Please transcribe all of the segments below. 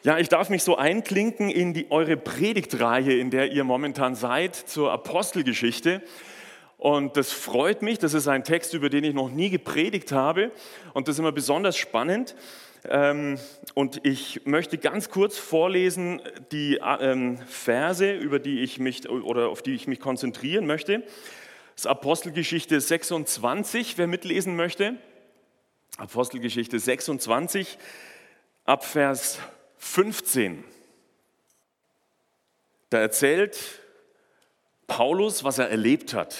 Ja, ich darf mich so einklinken in eure Predigtreihe, in der ihr momentan seid, zur Apostelgeschichte. Und das freut mich, das ist ein Text, über den ich noch nie gepredigt habe. Und das ist immer besonders spannend. Und ich möchte ganz kurz vorlesen die Verse, auf die ich mich konzentrieren möchte. Das ist Apostelgeschichte 26, wer mitlesen möchte. Apostelgeschichte 26, ab Vers 15. Da erzählt Paulus, was er erlebt hat.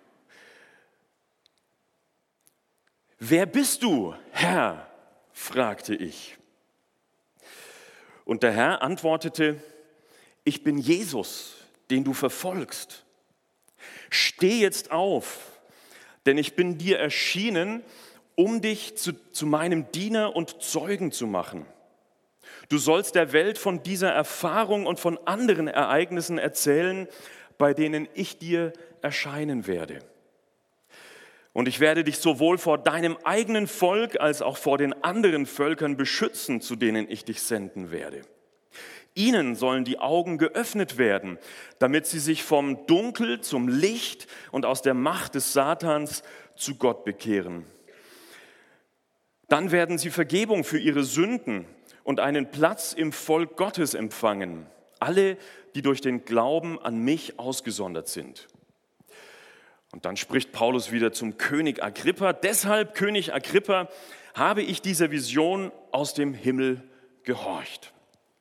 Wer bist du, Herr? Fragte ich. Und der Herr antwortete, ich bin Jesus, den du verfolgst. Steh jetzt auf, denn ich bin dir erschienen, um dich zu meinem Diener und Zeugen zu machen. Du sollst der Welt von dieser Erfahrung und von anderen Ereignissen erzählen, bei denen ich dir erscheinen werde. Und ich werde dich sowohl vor deinem eigenen Volk als auch vor den anderen Völkern beschützen, zu denen ich dich senden werde. Ihnen sollen die Augen geöffnet werden, damit sie sich vom Dunkel zum Licht und aus der Macht des Satans zu Gott bekehren. Dann werden sie Vergebung für ihre Sünden und einen Platz im Volk Gottes empfangen, alle, die durch den Glauben an mich ausgesondert sind. Und dann spricht Paulus wieder zum König Agrippa. Deshalb, König Agrippa, habe ich dieser Vision aus dem Himmel gehorcht.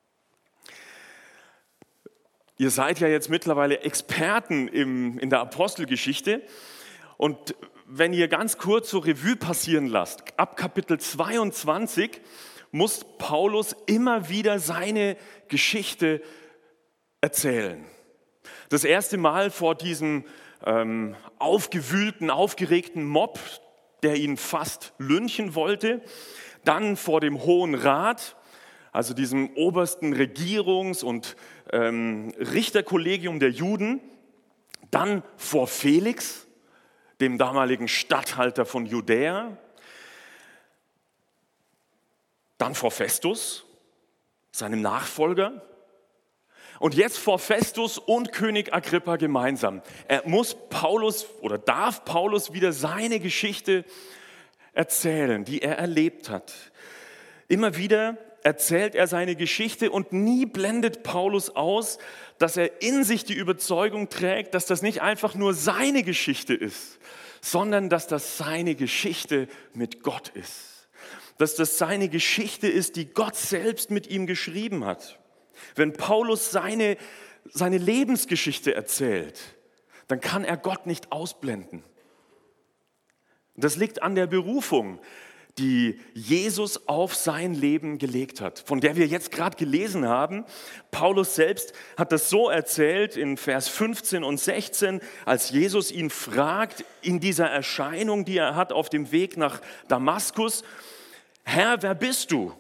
Ihr seid ja jetzt mittlerweile Experten in der Apostelgeschichte. Und wenn ihr ganz kurz so Revue passieren lasst, ab Kapitel 22 muss Paulus immer wieder seine Geschichte erzählen. Das erste Mal vor diesem aufgewühlten, aufgeregten Mob, der ihn fast lynchen wollte, dann vor dem Hohen Rat, also diesem obersten Regierungs- und Richterkollegium der Juden, dann vor Felix, dem damaligen Statthalter von Judäa, dann vor Festus, seinem Nachfolger, und jetzt vor Festus und König Agrippa gemeinsam. Darf Paulus wieder seine Geschichte erzählen, die er erlebt hat. Immer wieder erzählt er seine Geschichte und nie blendet Paulus aus, dass er in sich die Überzeugung trägt, dass das nicht einfach nur seine Geschichte ist, sondern dass das seine Geschichte mit Gott ist. Dass das seine Geschichte ist, die Gott selbst mit ihm geschrieben hat. Wenn Paulus seine Lebensgeschichte erzählt, dann kann er Gott nicht ausblenden. Das liegt an der Berufung, die Jesus auf sein Leben gelegt hat, von der wir jetzt gerade gelesen haben. Paulus selbst hat das so erzählt in Vers 15 und 16, als Jesus ihn fragt in dieser Erscheinung, die er hat auf dem Weg nach Damaskus: Herr, wer bist du?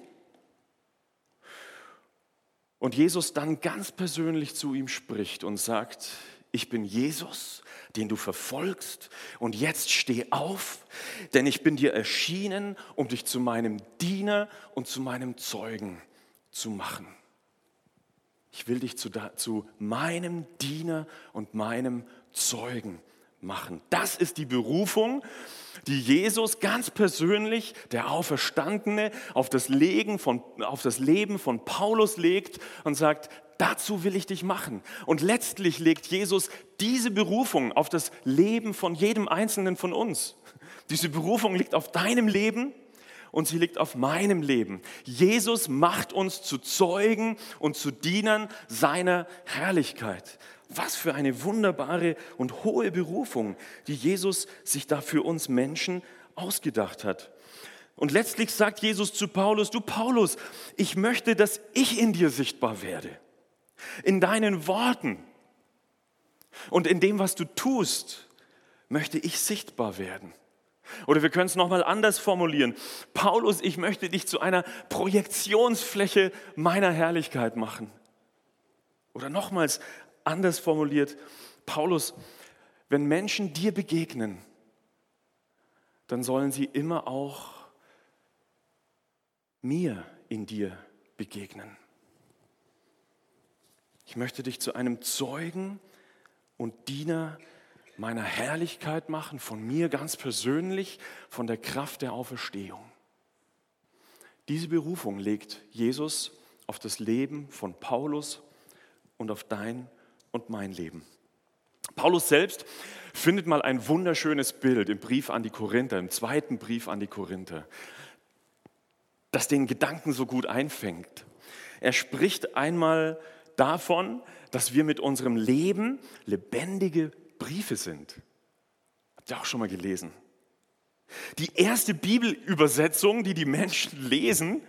Und Jesus dann ganz persönlich zu ihm spricht und sagt: Ich bin Jesus, den du verfolgst, und jetzt steh auf, denn ich bin dir erschienen, um dich zu meinem Diener und zu meinem Zeugen zu machen. Ich will dich zu meinem Diener und meinem Zeugen machen. Das ist die Berufung, die Jesus ganz persönlich, der Auferstandene, auf das Leben von Paulus legt und sagt: Dazu will ich dich machen. Und letztlich legt Jesus diese Berufung auf das Leben von jedem Einzelnen von uns. Diese Berufung liegt auf deinem Leben und sie liegt auf meinem Leben. Jesus macht uns zu Zeugen und zu Dienern seiner Herrlichkeit. Was für eine wunderbare und hohe Berufung, die Jesus sich da für uns Menschen ausgedacht hat. Und letztlich sagt Jesus zu Paulus: Du Paulus, ich möchte, dass ich in dir sichtbar werde. In deinen Worten und in dem, was du tust, möchte ich sichtbar werden. Oder wir können es nochmal anders formulieren: Paulus, ich möchte dich zu einer Projektionsfläche meiner Herrlichkeit machen. Oder nochmals anders formuliert: Paulus, wenn Menschen dir begegnen, dann sollen sie immer auch mir in dir begegnen. Ich möchte dich zu einem Zeugen und Diener meiner Herrlichkeit machen, von mir ganz persönlich, von der Kraft der Auferstehung. Diese Berufung legt Jesus auf das Leben von Paulus und auf dein und mein Leben. Paulus selbst findet mal ein wunderschönes Bild im Brief an die Korinther, im zweiten Brief an die Korinther, das den Gedanken so gut einfängt. Er spricht einmal davon, dass wir mit unserem Leben lebendige Briefe sind. Habt ihr auch schon mal gelesen? Die erste Bibelübersetzung, die die Menschen lesen,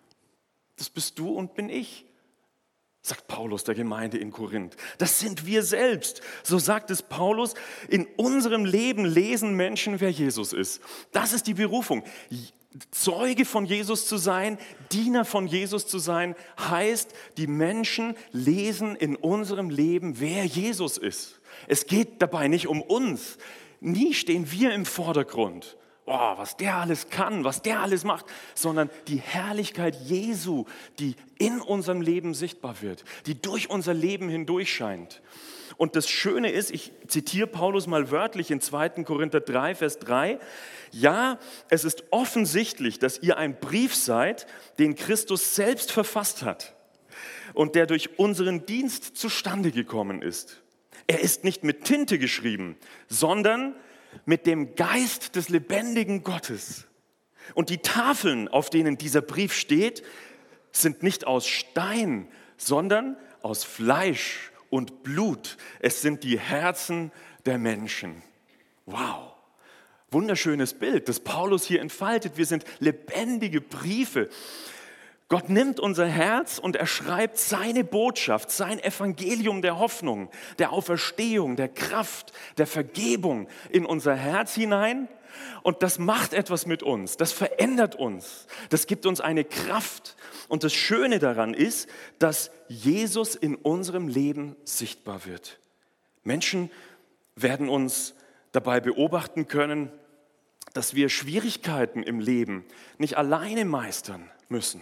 das bist du und bin ich, sagt Paulus der Gemeinde in Korinth. Das sind wir selbst. So sagt es Paulus, in unserem Leben lesen Menschen, wer Jesus ist. Das ist die Berufung. Zeuge von Jesus zu sein, Diener von Jesus zu sein, heißt, die Menschen lesen in unserem Leben, wer Jesus ist. Es geht dabei nicht um uns. Nie stehen wir im Vordergrund. Oh, was der alles kann, was der alles macht, sondern die Herrlichkeit Jesu, die in unserem Leben sichtbar wird, die durch unser Leben hindurch scheint. Und das Schöne ist, ich zitiere Paulus mal wörtlich in 2. Korinther 3, Vers 3, ja, es ist offensichtlich, dass ihr ein Brief seid, den Christus selbst verfasst hat und der durch unseren Dienst zustande gekommen ist. Er ist nicht mit Tinte geschrieben, sondern mit dem Geist des lebendigen Gottes. Und die Tafeln, auf denen dieser Brief steht, sind nicht aus Stein, sondern aus Fleisch und Blut. Es sind die Herzen der Menschen. Wow, wunderschönes Bild, das Paulus hier entfaltet. Wir sind lebendige Briefe. Gott nimmt unser Herz und er schreibt seine Botschaft, sein Evangelium der Hoffnung, der Auferstehung, der Kraft, der Vergebung in unser Herz hinein. Und das macht etwas mit uns, das verändert uns, das gibt uns eine Kraft. Und das Schöne daran ist, dass Jesus in unserem Leben sichtbar wird. Menschen werden uns dabei beobachten können, dass wir Schwierigkeiten im Leben nicht alleine meistern müssen,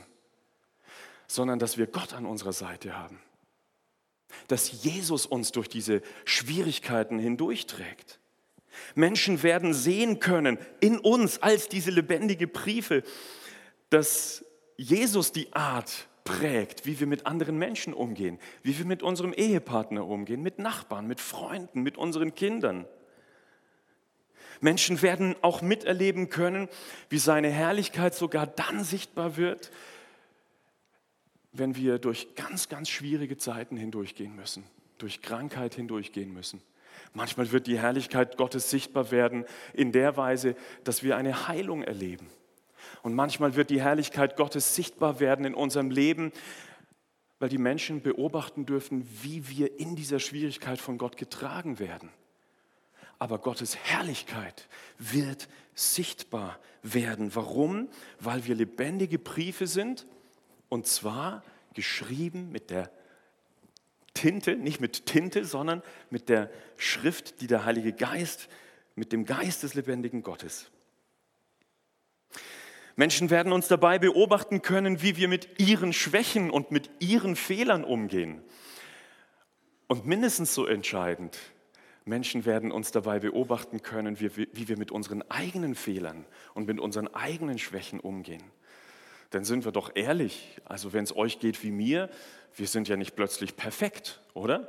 sondern dass wir Gott an unserer Seite haben. Dass Jesus uns durch diese Schwierigkeiten hindurchträgt. Menschen werden sehen können in uns als diese lebendige Briefe, dass Jesus die Art prägt, wie wir mit anderen Menschen umgehen, wie wir mit unserem Ehepartner umgehen, mit Nachbarn, mit Freunden, mit unseren Kindern. Menschen werden auch miterleben können, wie seine Herrlichkeit sogar dann sichtbar wird, wenn wir durch ganz, ganz schwierige Zeiten hindurchgehen müssen, durch Krankheit hindurchgehen müssen. Manchmal wird die Herrlichkeit Gottes sichtbar werden in der Weise, dass wir eine Heilung erleben. Und manchmal wird die Herrlichkeit Gottes sichtbar werden in unserem Leben, weil die Menschen beobachten dürfen, wie wir in dieser Schwierigkeit von Gott getragen werden. Aber Gottes Herrlichkeit wird sichtbar werden. Warum? Weil wir lebendige Briefe sind. Und zwar geschrieben mit der Tinte, nicht mit Tinte, sondern mit der Schrift, die der Heilige Geist, mit dem Geist des lebendigen Gottes. Menschen werden uns dabei beobachten können, wie wir mit ihren Schwächen und mit ihren Fehlern umgehen. Und mindestens so entscheidend, Menschen werden uns dabei beobachten können, wie wir mit unseren eigenen Fehlern und mit unseren eigenen Schwächen umgehen. Denn sind wir doch ehrlich, also wenn es euch geht wie mir, wir sind ja nicht plötzlich perfekt, oder?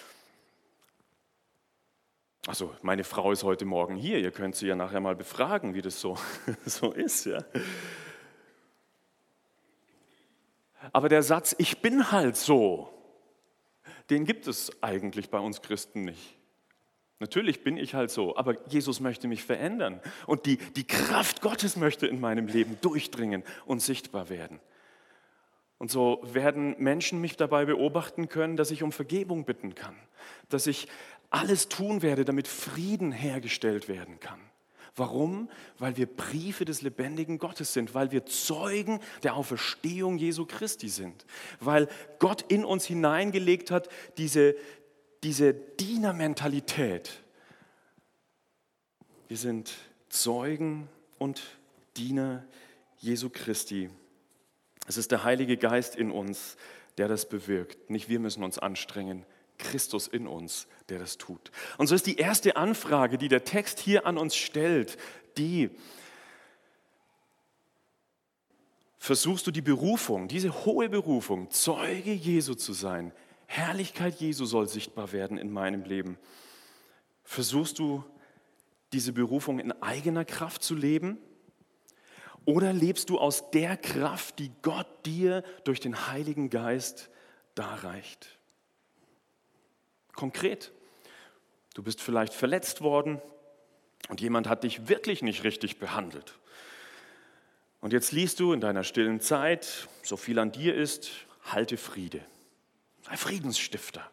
Also meine Frau ist heute Morgen hier, ihr könnt sie ja nachher mal befragen, wie das so ist. Ja. Aber der Satz, ich bin halt so, den gibt es eigentlich bei uns Christen nicht. Natürlich bin ich halt so, aber Jesus möchte mich verändern und die Kraft Gottes möchte in meinem Leben durchdringen und sichtbar werden. Und so werden Menschen mich dabei beobachten können, dass ich um Vergebung bitten kann, dass ich alles tun werde, damit Frieden hergestellt werden kann. Warum? Weil wir Briefe des lebendigen Gottes sind, weil wir Zeugen der Auferstehung Jesu Christi sind, weil Gott in uns hineingelegt hat, diese Dienermentalität. Wir sind Zeugen und Diener Jesu Christi. Es ist der Heilige Geist in uns, der das bewirkt. Nicht wir müssen uns anstrengen, Christus in uns, der das tut. Und so ist die erste Anfrage, die der Text hier an uns stellt, die: Versuchst du die Berufung, diese hohe Berufung, Zeuge Jesu zu sein? Herrlichkeit Jesu soll sichtbar werden in meinem Leben. Versuchst du diese Berufung in eigener Kraft zu leben? Oder lebst du aus der Kraft, die Gott dir durch den Heiligen Geist darreicht? Konkret, du bist vielleicht verletzt worden und jemand hat dich wirklich nicht richtig behandelt. Und jetzt liest du in deiner stillen Zeit, so viel an dir ist, halte Friede. Sei Friedensstifter.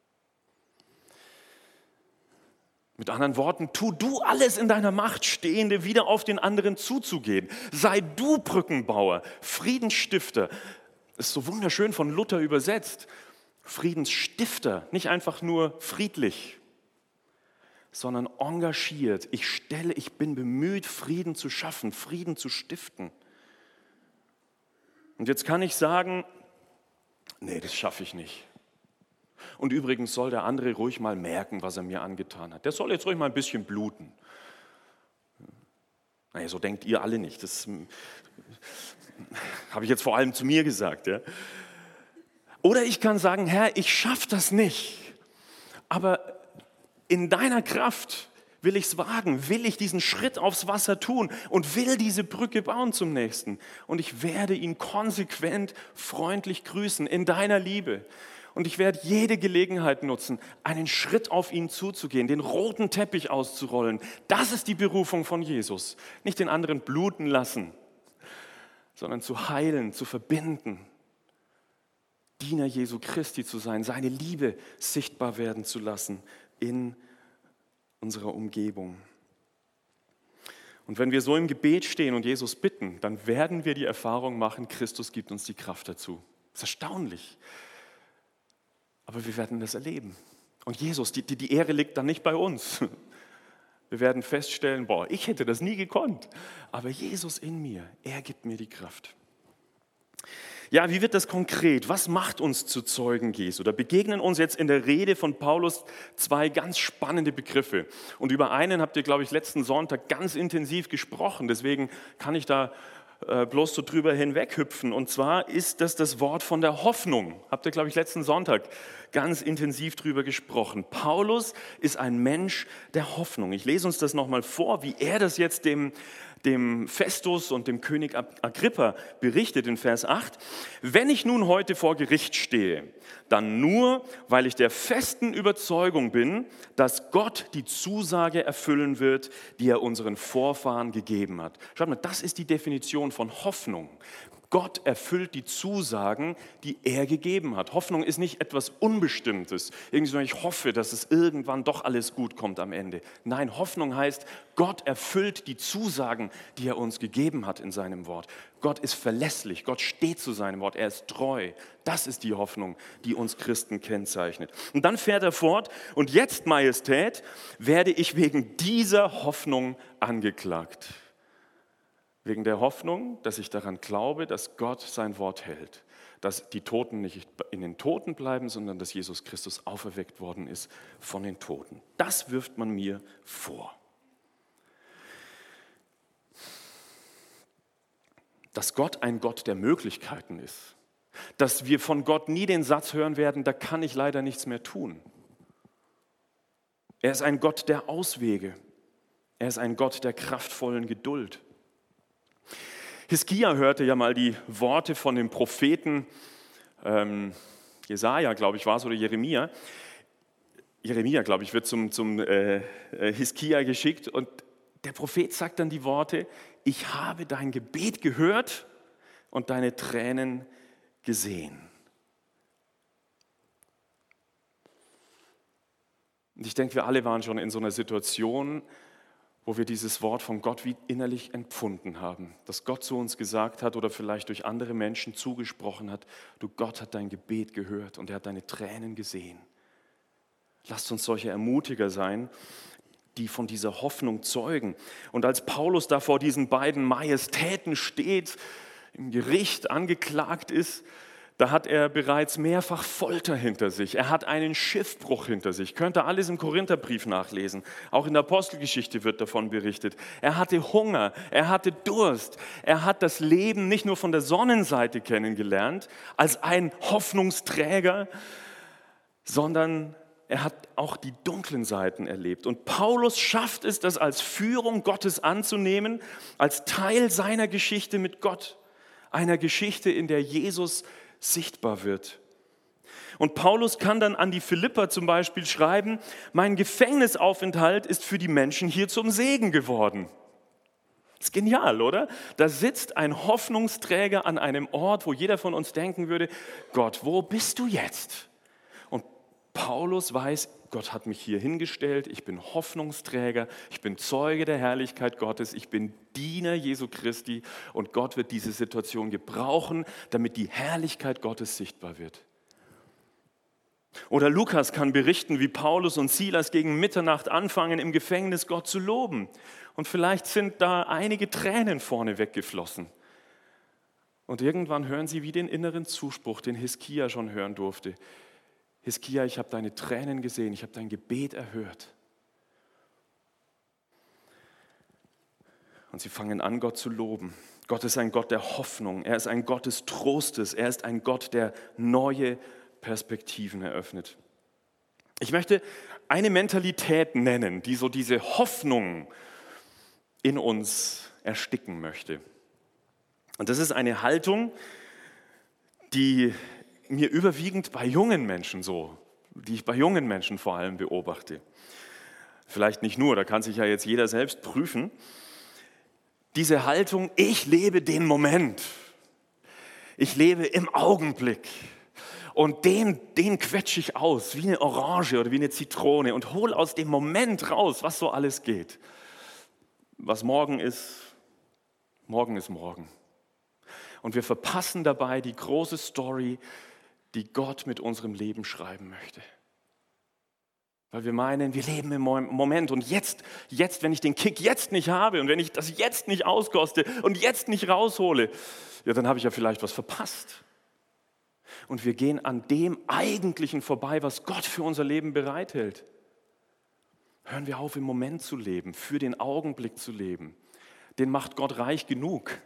Mit anderen Worten, tu du alles in deiner Macht Stehende, wieder auf den anderen zuzugehen. Sei du Brückenbauer, Friedensstifter. Ist so wunderschön von Luther übersetzt. Friedensstifter, nicht einfach nur friedlich, sondern engagiert. Ich bin bemüht, Frieden zu schaffen, Frieden zu stiften. Und jetzt kann ich sagen, nee, das schaffe ich nicht. Und übrigens soll der andere ruhig mal merken, was er mir angetan hat. Der soll jetzt ruhig mal ein bisschen bluten. Naja, so denkt ihr alle nicht. Das habe ich jetzt vor allem zu mir gesagt. Ja. Oder ich kann sagen, Herr, ich schaffe das nicht. Aber in deiner Kraft will ich es wagen, will ich diesen Schritt aufs Wasser tun und will diese Brücke bauen zum Nächsten. Und ich werde ihn konsequent freundlich grüßen in deiner Liebe. Und ich werde jede Gelegenheit nutzen, einen Schritt auf ihn zuzugehen, den roten Teppich auszurollen. Das ist die Berufung von Jesus. Nicht den anderen bluten lassen, sondern zu heilen, zu verbinden. Diener Jesu Christi zu sein, seine Liebe sichtbar werden zu lassen in unserer Umgebung. Und wenn wir so im Gebet stehen und Jesus bitten, dann werden wir die Erfahrung machen, Christus gibt uns die Kraft dazu. Das ist erstaunlich. Aber wir werden das erleben. Und Jesus, die Ehre liegt dann nicht bei uns. Wir werden feststellen, ich hätte das nie gekonnt. Aber Jesus in mir, er gibt mir die Kraft. Ja, wie wird das konkret? Was macht uns zu Zeugen Jesu? Da begegnen uns jetzt in der Rede von Paulus zwei ganz spannende Begriffe. Und über einen habt ihr, glaube ich, letzten Sonntag ganz intensiv gesprochen. Deswegen kann ich da bloß so drüber hinweghüpfen. Und zwar ist das Wort von der Hoffnung. Habt ihr, glaube ich, letzten Sonntag ganz intensiv drüber gesprochen. Paulus ist ein Mensch der Hoffnung. Ich lese uns das nochmal vor, wie er das jetzt dem Festus und dem König Agrippa berichtet in Vers 8. Wenn ich nun heute vor Gericht stehe, dann nur, weil ich der festen Überzeugung bin, dass Gott die Zusage erfüllen wird, die er unseren Vorfahren gegeben hat. Schaut mal, das ist die Definition von Hoffnung. Gott erfüllt die Zusagen, die er gegeben hat. Hoffnung ist nicht etwas Unbestimmtes. Irgendwie so, ich hoffe, dass es irgendwann doch alles gut kommt am Ende. Nein, Hoffnung heißt, Gott erfüllt die Zusagen, die er uns gegeben hat in seinem Wort. Gott ist verlässlich, Gott steht zu seinem Wort, er ist treu. Das ist die Hoffnung, die uns Christen kennzeichnet. Und dann fährt er fort, und jetzt, Majestät, werde ich wegen dieser Hoffnung angeklagt. Wegen der Hoffnung, dass ich daran glaube, dass Gott sein Wort hält. Dass die Toten nicht in den Toten bleiben, sondern dass Jesus Christus auferweckt worden ist von den Toten. Das wirft man mir vor. Dass Gott ein Gott der Möglichkeiten ist. Dass wir von Gott nie den Satz hören werden, da kann ich leider nichts mehr tun. Er ist ein Gott der Auswege. Er ist ein Gott der kraftvollen Geduld. Hiskia hörte ja mal die Worte von dem Propheten Jesaja, glaube ich, war es, oder Jeremia. Jeremia, glaube ich, wird zum Hiskia geschickt und der Prophet sagt dann die Worte: Ich habe dein Gebet gehört und deine Tränen gesehen. Und ich denke, wir alle waren schon in so einer Situation, wo wir dieses Wort von Gott wie innerlich empfunden haben, dass Gott zu uns gesagt hat oder vielleicht durch andere Menschen zugesprochen hat: Du, Gott hat dein Gebet gehört und er hat deine Tränen gesehen. Lasst uns solche Ermutiger sein, die von dieser Hoffnung zeugen. Und als Paulus da vor diesen beiden Majestäten steht, im Gericht angeklagt ist, Da hat er bereits mehrfach Folter hinter sich. Er hat einen Schiffbruch hinter sich. Könnt ihr alles im Korintherbrief nachlesen. Auch in der Apostelgeschichte wird davon berichtet. Er hatte Hunger, er hatte Durst. Er hat das Leben nicht nur von der Sonnenseite kennengelernt, als ein Hoffnungsträger, sondern er hat auch die dunklen Seiten erlebt. Und Paulus schafft es, das als Führung Gottes anzunehmen, als Teil seiner Geschichte mit Gott. Einer Geschichte, in der Jesus sichtbar wird. Und Paulus kann dann an die Philipper zum Beispiel schreiben, mein Gefängnisaufenthalt ist für die Menschen hier zum Segen geworden. Das ist genial, oder? Da sitzt ein Hoffnungsträger an einem Ort, wo jeder von uns denken würde, Gott, wo bist du jetzt? Und Paulus weiß, Gott hat mich hier hingestellt, ich bin Hoffnungsträger, ich bin Zeuge der Herrlichkeit Gottes, ich bin Diener Jesu Christi und Gott wird diese Situation gebrauchen, damit die Herrlichkeit Gottes sichtbar wird. Oder Lukas kann berichten, wie Paulus und Silas gegen Mitternacht anfangen, im Gefängnis Gott zu loben. Und vielleicht sind da einige Tränen vorne weggeflossen. Und irgendwann hören sie wie den inneren Zuspruch, den Hiskia schon hören durfte. Hiskia, ich habe deine Tränen gesehen, ich habe dein Gebet erhört. Und sie fangen an, Gott zu loben. Gott ist ein Gott der Hoffnung, er ist ein Gott des Trostes, er ist ein Gott, der neue Perspektiven eröffnet. Ich möchte eine Mentalität nennen, die so diese Hoffnung in uns ersticken möchte. Und das ist eine Haltung, die mir überwiegend bei jungen Menschen die ich bei jungen Menschen vor allem beobachte. Vielleicht nicht nur, da kann sich ja jetzt jeder selbst prüfen. Diese Haltung, ich lebe den Moment. Ich lebe im Augenblick. Und den quetsche ich aus, wie eine Orange oder wie eine Zitrone und hole aus dem Moment raus, was so alles geht. Was morgen ist morgen. Und wir verpassen dabei die große Story, die Gott mit unserem Leben schreiben möchte. Weil wir meinen, wir leben im Moment und jetzt, wenn ich den Kick jetzt nicht habe und wenn ich das jetzt nicht auskoste und jetzt nicht raushole, ja, dann habe ich ja vielleicht was verpasst. Und wir gehen an dem Eigentlichen vorbei, was Gott für unser Leben bereithält. Hören wir auf, im Moment zu leben, für den Augenblick zu leben. Den macht Gott reich genug.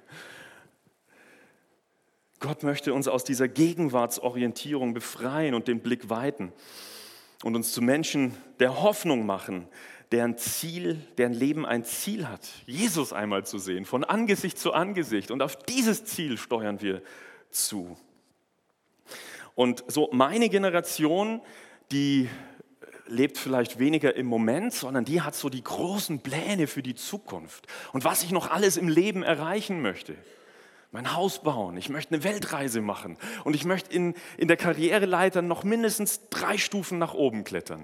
Gott möchte uns aus dieser Gegenwartsorientierung befreien und den Blick weiten und uns zu Menschen der Hoffnung machen, deren Leben ein Ziel hat, Jesus einmal zu sehen, von Angesicht zu Angesicht. Und auf dieses Ziel steuern wir zu. Und so meine Generation, die lebt vielleicht weniger im Moment, sondern die hat so die großen Pläne für die Zukunft und was ich noch alles im Leben erreichen möchte. Mein Haus bauen, ich möchte eine Weltreise machen und ich möchte in der Karriereleiter noch mindestens 3 Stufen nach oben klettern.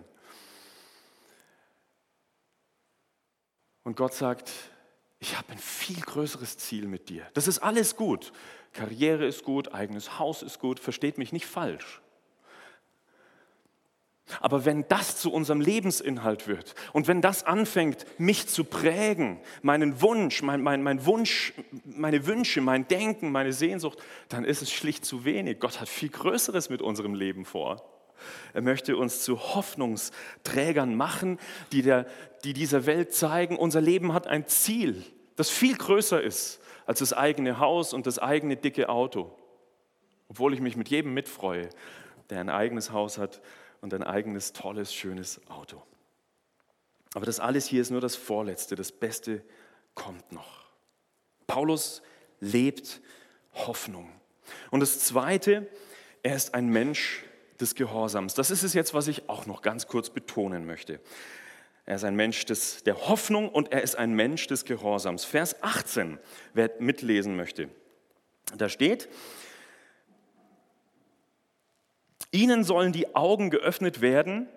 Und Gott sagt, ich habe ein viel größeres Ziel mit dir. Das ist alles gut. Karriere ist gut, eigenes Haus ist gut, versteht mich nicht falsch. Aber wenn das zu unserem Lebensinhalt wird und wenn das anfängt, mich zu prägen, meinen Wunsch, mein Wunsch, meine Wünsche, mein Denken, meine Sehnsucht, dann ist es schlicht zu wenig. Gott hat viel Größeres mit unserem Leben vor. Er möchte uns zu Hoffnungsträgern machen, die dieser Welt zeigen, unser Leben hat ein Ziel, das viel größer ist als das eigene Haus und das eigene dicke Auto. Obwohl ich mich mit jedem mitfreue, der ein eigenes Haus hat und ein eigenes, tolles, schönes Auto. Aber das alles hier ist nur das Vorletzte, das Beste kommt noch. Paulus lebt Hoffnung. Und das Zweite, er ist ein Mensch des Gehorsams. Das ist es jetzt, was ich auch noch ganz kurz betonen möchte. Er ist ein Mensch der Hoffnung und er ist ein Mensch des Gehorsams. Vers 18, wer mitlesen möchte. Da steht, ihnen sollen die Augen geöffnet werden.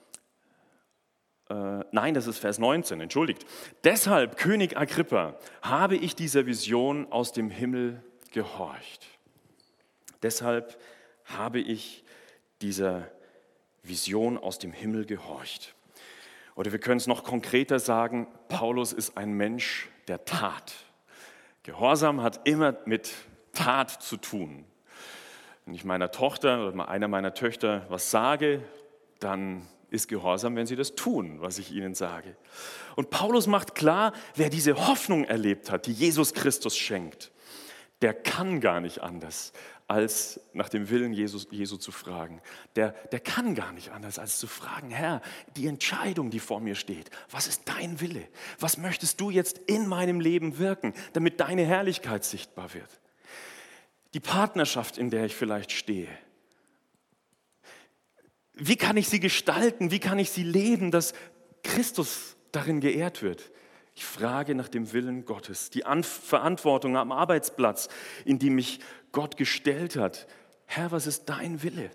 Nein, das ist Vers 19, entschuldigt. Deshalb, König Agrippa, habe ich dieser Vision aus dem Himmel gehorcht. Deshalb habe ich dieser Vision aus dem Himmel gehorcht. Oder wir können es noch konkreter sagen, Paulus ist ein Mensch der Tat. Gehorsam hat immer mit Tat zu tun. Wenn ich meiner Tochter oder einer meiner Töchter was sage, dann ist Gehorsam, wenn sie das tun, was ich ihnen sage. Und Paulus macht klar, wer diese Hoffnung erlebt hat, die Jesus Christus schenkt, der kann gar nicht anders, als nach dem Willen Jesu zu fragen. Der kann gar nicht anders, als zu fragen, Herr, die Entscheidung, die vor mir steht, was ist dein Wille? Was möchtest du jetzt in meinem Leben wirken, damit deine Herrlichkeit sichtbar wird? Die Partnerschaft, in der ich vielleicht stehe. Wie kann ich sie gestalten? Wie kann ich sie leben, dass Christus darin geehrt wird? Ich frage nach dem Willen Gottes, die Verantwortung am Arbeitsplatz, in die mich Gott gestellt hat. Herr, was ist dein Wille?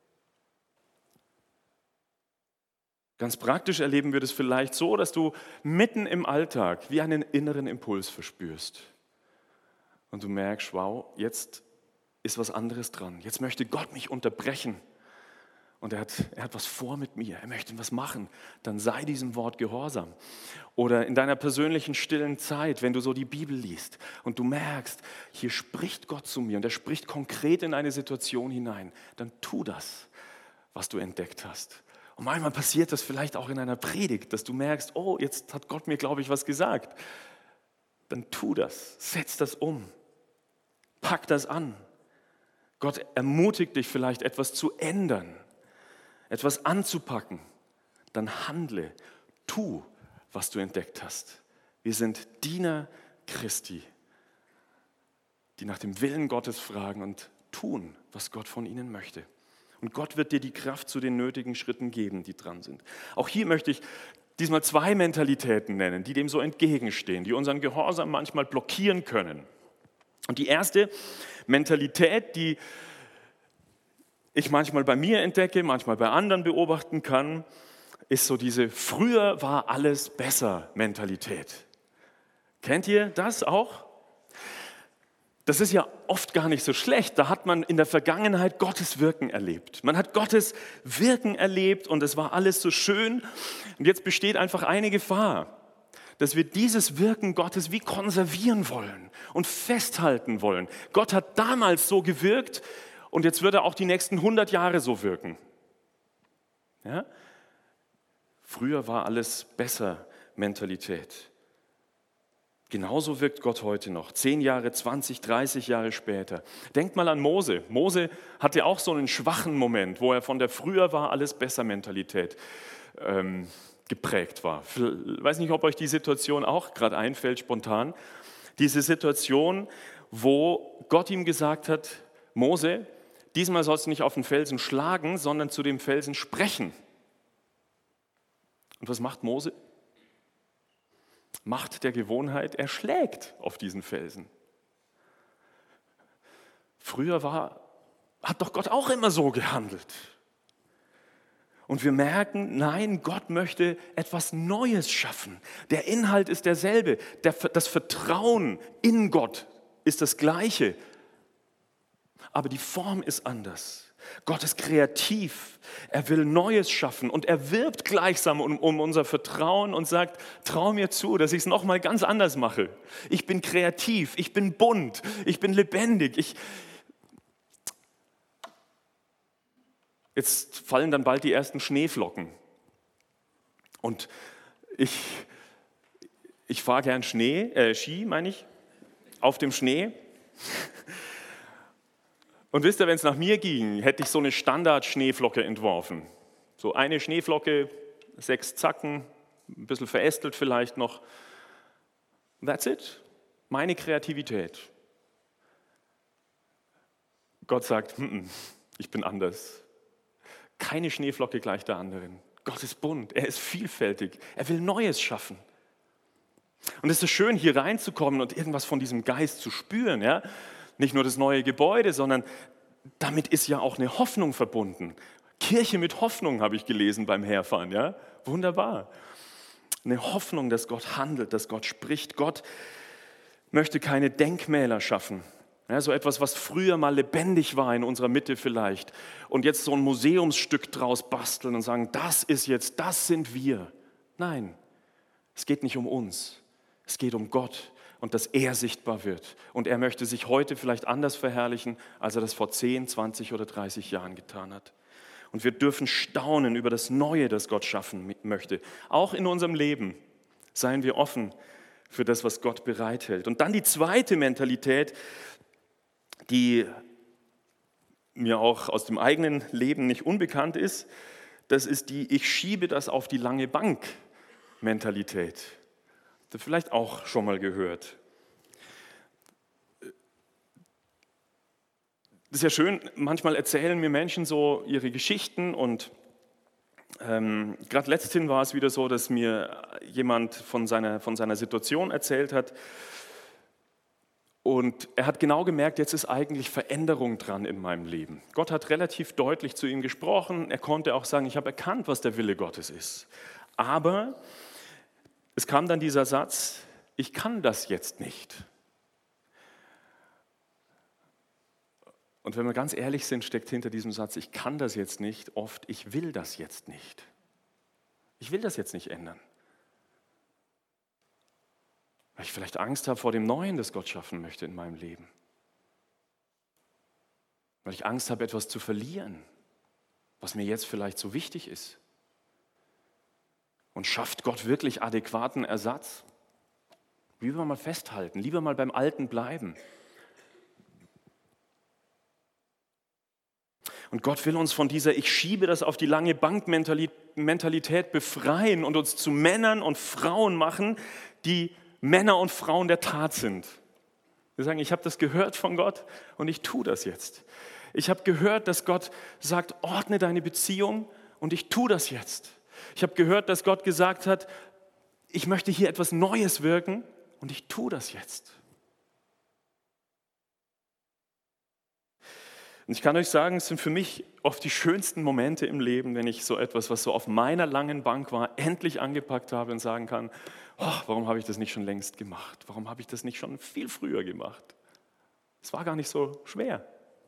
Ganz praktisch erleben wir das vielleicht so, dass du mitten im Alltag wie einen inneren Impuls verspürst. Und du merkst, wow, jetzt ist was anderes dran. Jetzt möchte Gott mich unterbrechen. Und er hat was vor mit mir, er möchte was machen, dann sei diesem Wort gehorsam. Oder in deiner persönlichen stillen Zeit, wenn du so die Bibel liest und du merkst, hier spricht Gott zu mir und er spricht konkret in eine Situation hinein, dann tu das, was du entdeckt hast. Und manchmal passiert das vielleicht auch in einer Predigt, dass du merkst, oh, jetzt hat Gott mir, glaube ich, was gesagt. Dann tu das, setz das um, pack das an. Gott ermutigt dich vielleicht, etwas zu ändern, etwas anzupacken, dann handle, tu, was du entdeckt hast. Wir sind Diener Christi, die nach dem Willen Gottes fragen und tun, was Gott von ihnen möchte. Und Gott wird dir die Kraft zu den nötigen Schritten geben, die dran sind. Auch hier möchte ich diesmal 2 Mentalitäten nennen, die dem so entgegenstehen, die unseren Gehorsam manchmal blockieren können. Und die erste Mentalität, die ich manchmal bei mir entdecke, manchmal bei anderen beobachten kann, ist so diese früher war alles besser Mentalität. Kennt ihr das auch? Das ist ja oft gar nicht so schlecht. Da hat man in der Vergangenheit Gottes Wirken erlebt. Man hat Gottes Wirken erlebt und es war alles so schön. Und jetzt besteht einfach eine Gefahr, dass wir dieses Wirken Gottes wie konservieren wollen und festhalten wollen. Gott hat damals so gewirkt, und jetzt wird er auch die nächsten 100 Jahre so wirken. Ja? Früher war alles besser Mentalität. Genauso wirkt Gott heute noch, 10 Jahre, 20, 30 Jahre später. Denkt mal an Mose. Mose hatte auch so einen schwachen Moment, wo er von der früher war alles besser Mentalität geprägt war. Ich weiß nicht, ob euch die Situation auch gerade einfällt, spontan. Diese Situation, wo Gott ihm gesagt hat, Mose, diesmal sollst du nicht auf den Felsen schlagen, sondern zu dem Felsen sprechen. Und was macht Mose? Macht der Gewohnheit, er schlägt auf diesen Felsen. Früher hat doch Gott auch immer so gehandelt. Und wir merken, nein, Gott möchte etwas Neues schaffen. Der Inhalt ist derselbe. Das Vertrauen in Gott ist das Gleiche. Aber die Form ist anders. Gott ist kreativ, er will Neues schaffen und er wirbt gleichsam um unser Vertrauen und sagt, trau mir zu, dass ich es nochmal ganz anders mache. Ich bin kreativ, ich bin bunt, ich bin lebendig. Jetzt fallen dann bald die ersten Schneeflocken und ich fahre gern Ski, auf dem Schnee. Und wisst ihr, wenn es nach mir ging, hätte ich so eine Standard-Schneeflocke entworfen. So eine Schneeflocke, 6 Zacken, ein bisschen verästelt vielleicht noch. That's it. Meine Kreativität. Gott sagt, ich bin anders. Keine Schneeflocke gleich der anderen. Gott ist bunt, er ist vielfältig, er will Neues schaffen. Und es ist schön, hier reinzukommen und irgendwas von diesem Geist zu spüren, ja. Nicht nur das neue Gebäude, sondern damit ist ja auch eine Hoffnung verbunden. Kirche mit Hoffnung habe ich gelesen beim Herfahren. Ja? Wunderbar. Eine Hoffnung, dass Gott handelt, dass Gott spricht. Gott möchte keine Denkmäler schaffen. Ja, so etwas, was früher mal lebendig war in unserer Mitte vielleicht. Und jetzt so ein Museumsstück draus basteln und sagen, das sind wir. Nein, es geht nicht um uns. Es geht um Gott. und dass er sichtbar wird. Und er möchte sich heute vielleicht anders verherrlichen, als er das vor 10, 20 oder 30 Jahren getan hat. Und wir dürfen staunen über das Neue, das Gott schaffen möchte. Auch in unserem Leben seien wir offen für das, was Gott bereithält. Und dann die zweite Mentalität, die mir auch aus dem eigenen Leben nicht unbekannt ist, das ist die Ich schiebe das auf die lange Bank Mentalität. Habt ihr vielleicht auch schon mal gehört. Das ist ja schön, manchmal erzählen mir Menschen so ihre Geschichten und gerade letzthin war es wieder so, dass mir jemand von seiner Situation erzählt hat und er hat genau gemerkt, jetzt ist eigentlich Veränderung dran in meinem Leben. Gott hat relativ deutlich zu ihm gesprochen, er konnte auch sagen, ich habe erkannt, was der Wille Gottes ist. Aber es kam dann dieser Satz, ich kann das jetzt nicht. Und wenn wir ganz ehrlich sind, steckt hinter diesem Satz, ich kann das jetzt nicht, oft, ich will das jetzt nicht. Ich will das jetzt nicht ändern. Weil ich vielleicht Angst habe vor dem Neuen, das Gott schaffen möchte in meinem Leben. Weil ich Angst habe, etwas zu verlieren, was mir jetzt vielleicht so wichtig ist. Und schafft Gott wirklich adäquaten Ersatz? Lieber mal festhalten, lieber mal beim Alten bleiben. Und Gott will uns von dieser Ich schiebe das auf die lange Bank-Mentalität befreien und uns zu Männern und Frauen machen, die Männer und Frauen der Tat sind. Wir sagen, ich habe das gehört von Gott und ich tue das jetzt. Ich habe gehört, dass Gott sagt, ordne deine Beziehung und ich tue das jetzt. Ich habe gehört, dass Gott gesagt hat, ich möchte hier etwas Neues wirken und ich tue das jetzt. Und ich kann euch sagen, es sind für mich oft die schönsten Momente im Leben, wenn ich so etwas, was so auf meiner langen Bank war, endlich angepackt habe und sagen kann, oh, warum habe ich das nicht schon längst gemacht? Warum habe ich das nicht schon viel früher gemacht? Es war gar nicht so schwer.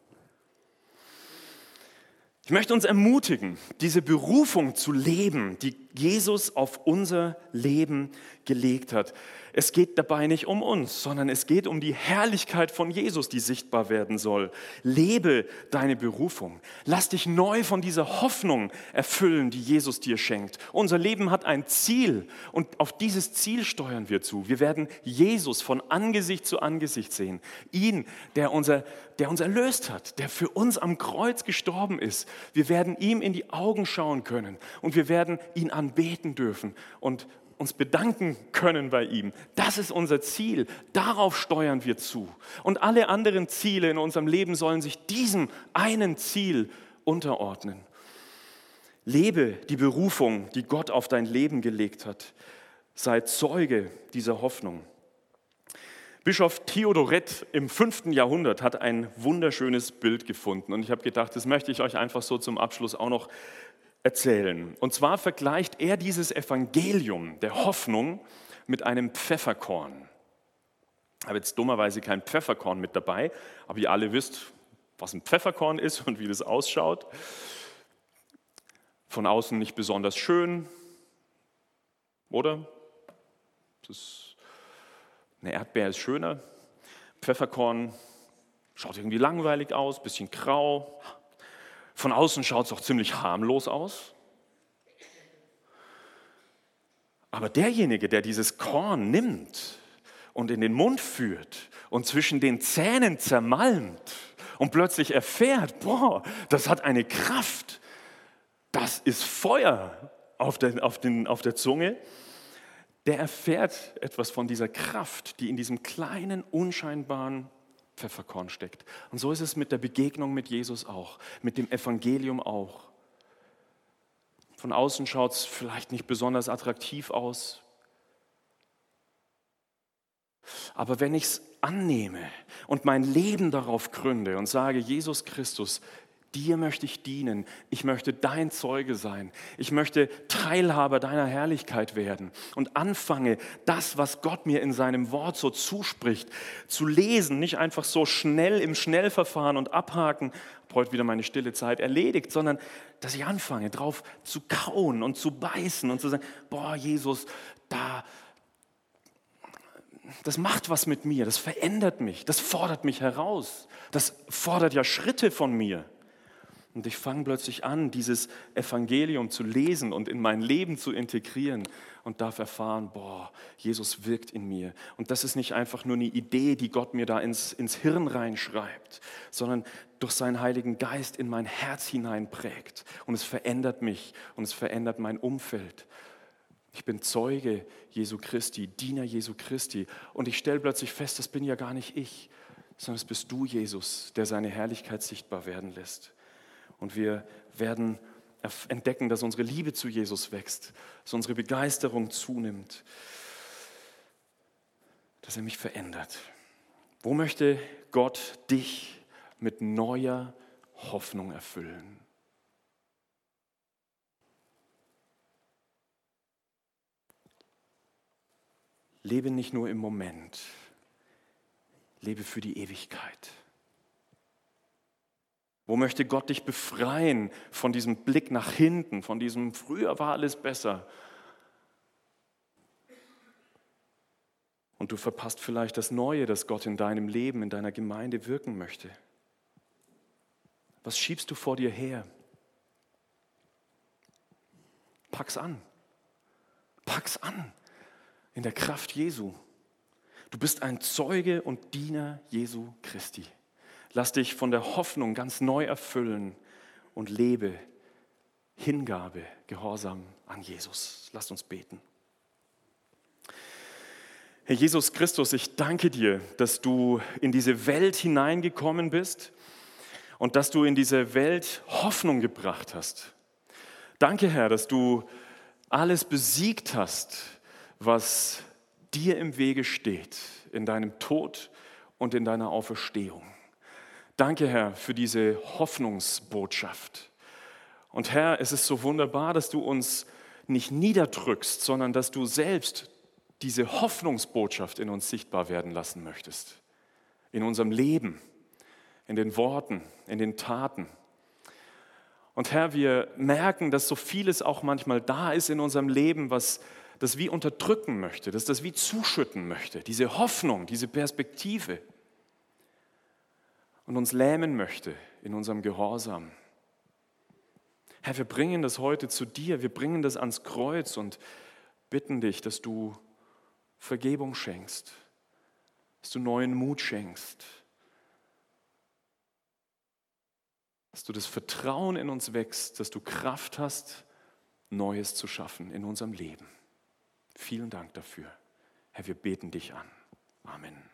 Ich möchte uns ermutigen, diese Berufung zu leben, die Jesus auf unser Leben gelegt hat. Es geht dabei nicht um uns, sondern es geht um die Herrlichkeit von Jesus, die sichtbar werden soll. Lebe deine Berufung. Lass dich neu von dieser Hoffnung erfüllen, die Jesus dir schenkt. Unser Leben hat ein Ziel und auf dieses Ziel steuern wir zu. Wir werden Jesus von Angesicht zu Angesicht sehen. Ihn, der uns erlöst hat, der für uns am Kreuz gestorben ist. Wir werden ihm in die Augen schauen können und wir werden ihn anbeten dürfen und uns bedanken können bei ihm. Das ist unser Ziel. Darauf steuern wir zu. Und alle anderen Ziele in unserem Leben sollen sich diesem einen Ziel unterordnen. Lebe die Berufung, die Gott auf dein Leben gelegt hat. Sei Zeuge dieser Hoffnung. Bischof Theodoret im 5. Jahrhundert hat ein wunderschönes Bild gefunden. Und ich habe gedacht, das möchte ich euch einfach so zum Abschluss auch noch erzählen. Und zwar vergleicht er dieses Evangelium der Hoffnung mit einem Pfefferkorn. Ich habe jetzt dummerweise kein Pfefferkorn mit dabei, aber ihr alle wisst, was ein Pfefferkorn ist und wie das ausschaut. Von außen nicht besonders schön, oder? Eine Erdbeere ist schöner. Pfefferkorn schaut irgendwie langweilig aus, bisschen grau. Von außen schaut es auch ziemlich harmlos aus. Aber derjenige, der dieses Korn nimmt und in den Mund führt und zwischen den Zähnen zermalmt und plötzlich erfährt, boah, das hat eine Kraft, das ist Feuer auf der Zunge, der erfährt etwas von dieser Kraft, die in diesem kleinen, unscheinbaren Pfefferkorn steckt. Und so ist es mit der Begegnung mit Jesus auch, mit dem Evangelium auch. Von außen schaut es vielleicht nicht besonders attraktiv aus. Aber wenn ich es annehme und mein Leben darauf gründe und sage, Jesus Christus, dir möchte ich dienen, ich möchte dein Zeuge sein, ich möchte Teilhaber deiner Herrlichkeit werden und anfange, das, was Gott mir in seinem Wort so zuspricht, zu lesen, nicht einfach so schnell im Schnellverfahren und abhaken, habe heute wieder meine stille Zeit erledigt, sondern dass ich anfange, drauf zu kauen und zu beißen und zu sagen, boah, Jesus, das macht was mit mir, das verändert mich, das fordert mich heraus, das fordert ja Schritte von mir. Und ich fange plötzlich an, dieses Evangelium zu lesen und in mein Leben zu integrieren und darf erfahren, Jesus wirkt in mir. Und das ist nicht einfach nur eine Idee, die Gott mir da ins Hirn reinschreibt, sondern durch seinen Heiligen Geist in mein Herz hineinprägt. Und es verändert mich und es verändert mein Umfeld. Ich bin Zeuge Jesu Christi, Diener Jesu Christi. Und ich stelle plötzlich fest, das bin ja gar nicht ich, sondern es bist du, Jesus, der seine Herrlichkeit sichtbar werden lässt. Und wir werden entdecken, dass unsere Liebe zu Jesus wächst, dass unsere Begeisterung zunimmt, dass er mich verändert. Wo möchte Gott dich mit neuer Hoffnung erfüllen? Lebe nicht nur im Moment, lebe für die Ewigkeit. Wo möchte Gott dich befreien von diesem Blick nach hinten, von diesem früher war alles besser? Und du verpasst vielleicht das Neue, das Gott in deinem Leben, in deiner Gemeinde wirken möchte. Was schiebst du vor dir her? Pack's an. Pack's an in der Kraft Jesu. Du bist ein Zeuge und Diener Jesu Christi. Lass dich von der Hoffnung ganz neu erfüllen und lebe Hingabe, Gehorsam an Jesus. Lasst uns beten. Herr Jesus Christus, ich danke dir, dass du in diese Welt hineingekommen bist und dass du in diese Welt Hoffnung gebracht hast. Danke, Herr, dass du alles besiegt hast, was dir im Wege steht, in deinem Tod und in deiner Auferstehung. Danke, Herr, für diese Hoffnungsbotschaft. Und Herr, es ist so wunderbar, dass du uns nicht niederdrückst, sondern dass du selbst diese Hoffnungsbotschaft in uns sichtbar werden lassen möchtest. In unserem Leben, in den Worten, in den Taten. Und Herr, wir merken, dass so vieles auch manchmal da ist in unserem Leben, was das wie unterdrücken möchte, dass das wie zuschütten möchte. Diese Hoffnung, diese Perspektive. Und uns lähmen möchte in unserem Gehorsam. Herr, wir bringen das heute zu dir, wir bringen das ans Kreuz und bitten dich, dass du Vergebung schenkst, dass du neuen Mut schenkst, dass du das Vertrauen in uns wächst, dass du Kraft hast, Neues zu schaffen in unserem Leben. Vielen Dank dafür. Herr, wir beten dich an. Amen.